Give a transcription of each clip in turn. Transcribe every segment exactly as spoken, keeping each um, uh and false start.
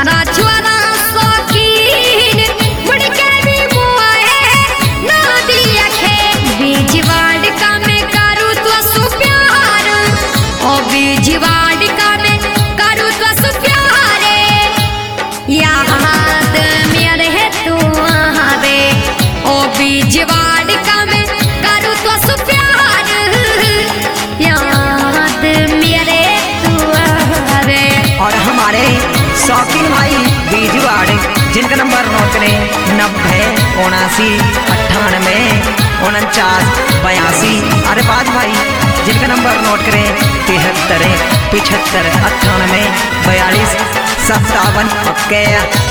चारा छुआरा शौकीन मुड़ के भी मुआए ना दिया खे बीजवाड़ का में करूँ तो सु प्यार ओ बीजवाड़ का में करूँ तो सु प्यारे याद मेरे है तू आवे ओ बीजवाड़ का में करूँ तो सु प्यार याद मेरे तू आवे। और हमारे शौकीन भाई बीजवाड़ जिनका नंबर नोट करें नब्बे उनासी अट्ठानवे उनचास बयासी। अरे बात भाई जिनका नंबर नोट करें तिहत्तर पिछहत्तर अट्ठानवे बयालीस सत्तावन पक्के।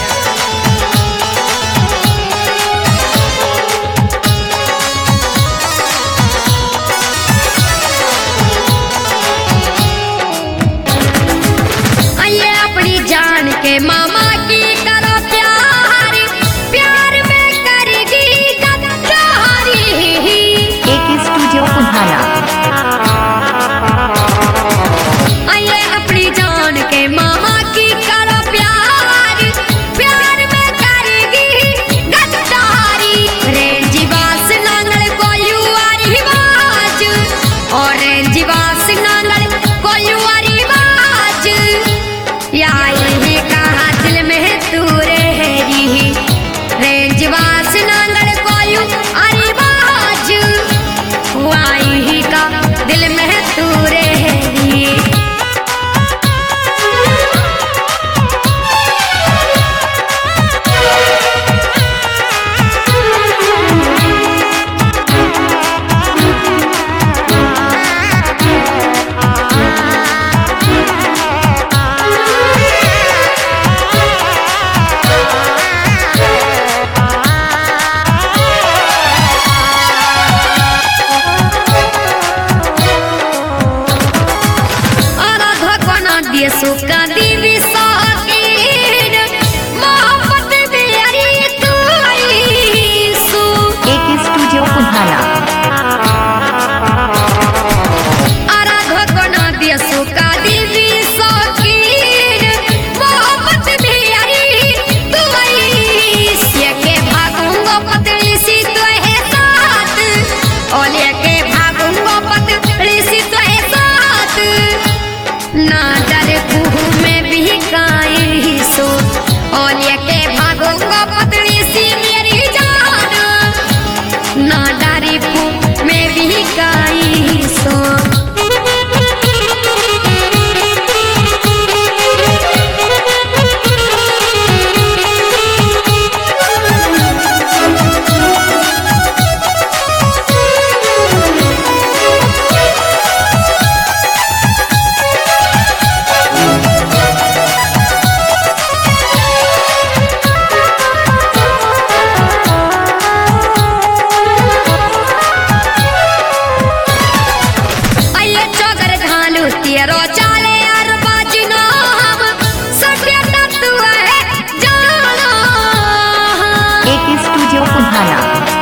जान के मामा की करो प्यार प्यार में करेगी गद्दारी। एक स्टूडियो कुम्हारा। आइए अपनी जान के मामा की करो प्यार प्यार में करेगी गद्दारी। रेंजीवास नांगल को युवारी बाज और रेंजीवास नांगल को युवारी बाज या कहा दिल में तू रही रेंजवास नांगल कोयू अरे बाज वाई का दिल में तू रही। सुका दीवी साकीन मोहब्बत मेरी तू आई सु। एक स्टूडियो कुम्हारा। आराधो को ना दिया सुका दीवी साकीन मोहब्बत मेरी तू आई से के भागूंगा पतली सी तो है साथ और लेके भागूंगा पतली सी तो है साथ ना में भी काई सो और लेके भागूंगा पतली सी मेरी जान ना डारी फू में भी काई सो। तेरो चाले यार बाजना सत्य तत्व है जाना। एक स्टूडियो कुम्हारा।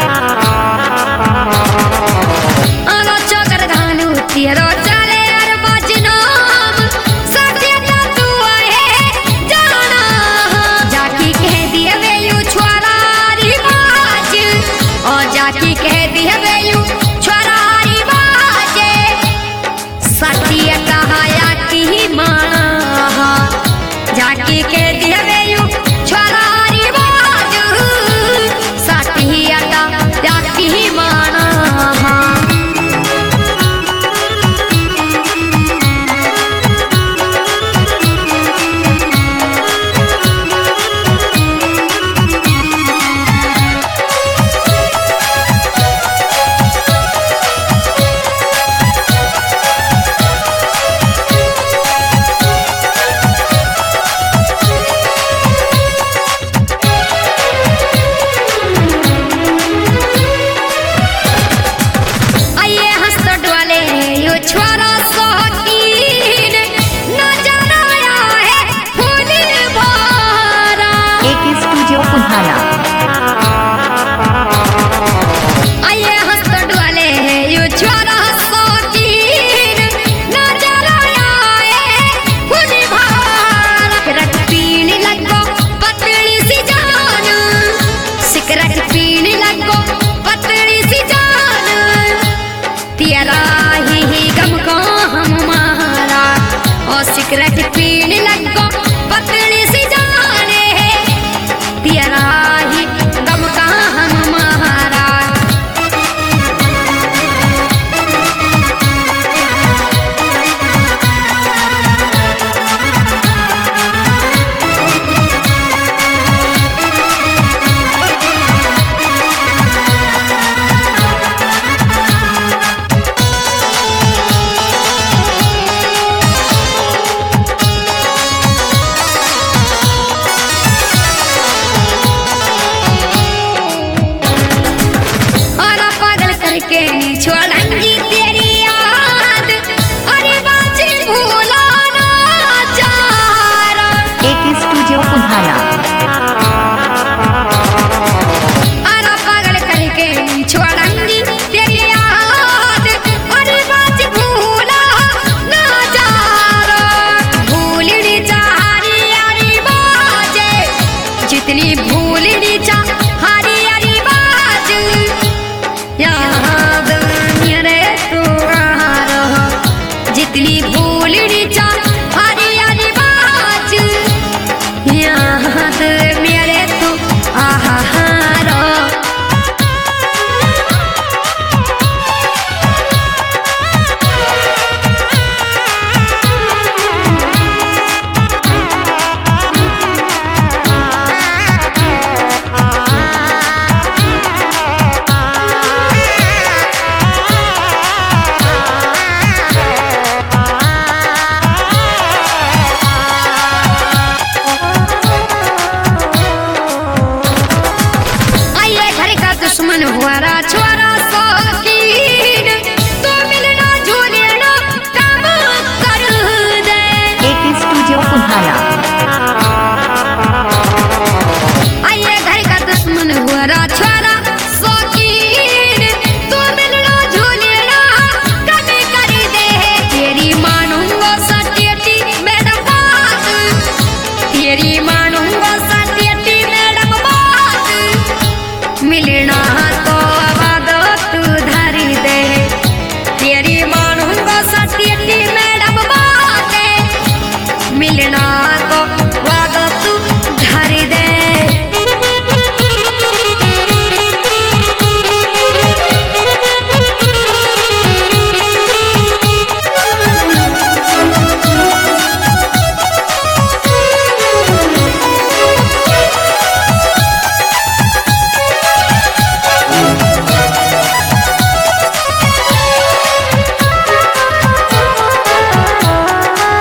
आना चौकर धानु तेरो चाले यार बाजना सत्य तत्व है जाना। जाकी कह दिए वे यू छुआरी बाज और जाकी कह दिए वे यू छुआरी बाजे सत्य कहाया की माना जाकी के दिया वे यू छुआरी बाज सत्य जाकी माना। लगो पुधाना